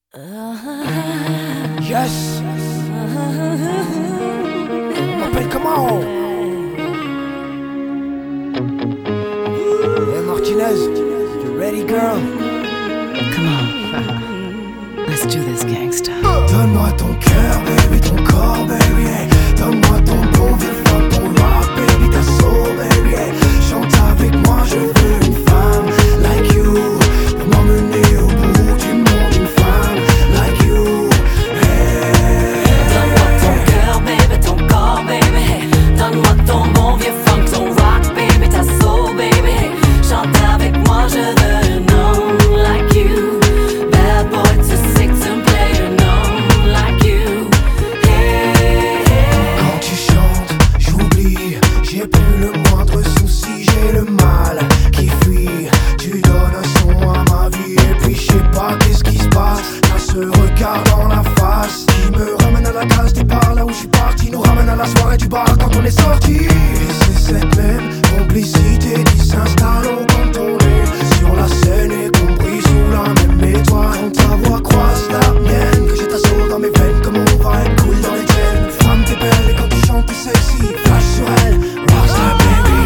Yes. On m'appelle comment? Hey Martinez, you ready girl? Come on, let's do this gangsta. Donne-moi ton cœur, baby, ton corps, baby, hey. Donne-moi ton bon vieux funk, ton rock, baby, ta soul, baby, hey. Chante avec moi, je veux une femme like you, pour m'emmener au bout du monde, une femme like you, hey. Donne-moi ton cœur, baby, ton corps, baby, hey. Donne-moi ton bon vieux funk, ton rock, baby, ta soul, baby, hey. Chante avec moi, je veux un homme like you. Bad boy to six and play an homme like you. Hey, hey. Quand tu chantes, j'oublie, j'ai plus le moindre souci, j'ai le mal qui fuit. Tu donnes un son à ma vie et puis je sais pas qu'est-ce qui se passe. T'as ce regard dans la face qui me ramène à la case départ, là où je suis parti, nous ramène à la soirée du bar quand on est sorti. Et c'est cette même complicité qui s'installe au quand on est sur la scène et compris sous la même étoile. Quand ta voix croise la mienne, que j'ai ta soul dans mes veines, comme on va être cool dans les chaînes. Femme t'es belle et quand tu chantes t'es sexy, flash sur elle, rockstar baby.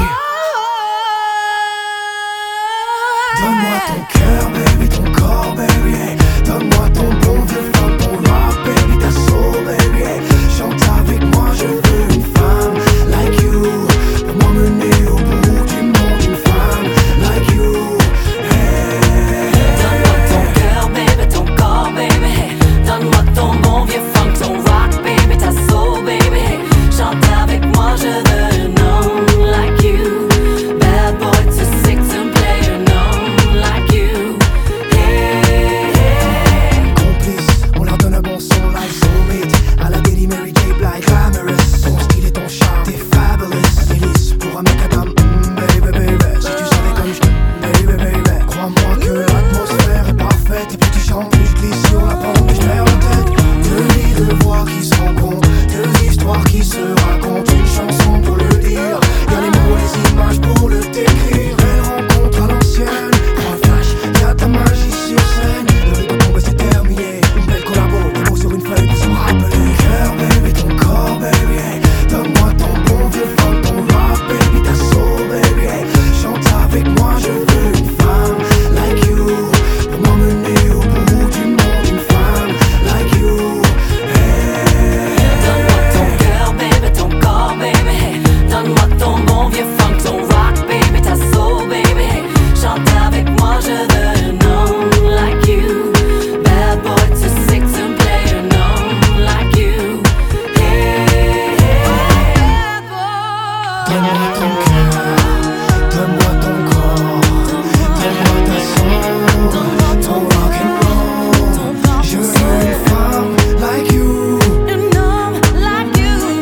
Donne-moi ton cœur baby, ton corps baby, hey. Donne-moi ton bon vieux funk, ton rock baby, ta soul baby, hey. Chante avec moi, je veux une femme like you, pour m'emmener au bout du monde, une femme like you, hey. Donne-moi ton cœur, baby, ton corps, baby, hey. Donne-moi ton bon vieux funk, ton rock, baby, ta soul, baby, hey. Chante avec moi, je veux un homme like you. Bad boy to six and play an homme like you. Hey, hey. Complice, on leur donne un bon son like Soulmate, à la Daily Mary J. Blige, glamorous. Ton style et ton charme, t'es fabulous. Délice pour un mec à dame, baby, baby. Si tu savais comme je t'aime, baby, baby. Crois-moi que l'atmosphère est parfaite. Et plus tu chantes, plus je glisse sur la pente et je perds la tête. Deux lits de voix qui se rencontrent, deux histoires qui se racontent. Une chanson pour le dire, y'a les mots, les images pour le décrire. Belle rencontre à l'ancienne, prends le flash, y'a ta magie sur scène. Le rideau tombe et c'est terminé, une belle collabo, des mots sur une feuille pour se rappeler. Cœur baby, ton corps baby, hey. Donne-moi ton bon vieux funk, ton rock baby, ta soul baby, hey. Chante avec moi, je veux une femme like you, pour m'emmener au bout du monde, une femme like you, hey. Donne-moi ton cœur, baby, ton corps, baby, hey. Donne-moi ton bon vieux funk, ton rock, baby, ta soul, baby, hey. Chante avec moi, je veux un homme like you. Bad boy to six and play an homme like you. Hey, hey. Bad boy. Donne-moi ton cœur, donne-moi ton corps, donne-moi ta soul, ton rock and roll. Je veux une femme like you. An homme like you.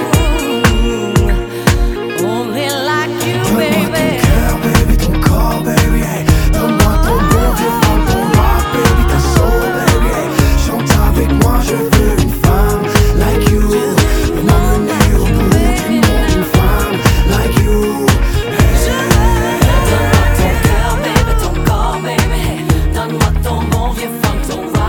Only like you, Donne-moi ton baby. cœur, baby, ton corps, baby, hey. Donne-moi ton bon vieux funk, ton rock, baby, ta soul, baby, hey. Chante avec moi, je veux une femme like you, pour m'emmener au bout du monde, une femme like you, Donne-moi ton cœur, baby, ton corps, baby, hey. Donne-moi ton bon vieux funk, ton rock.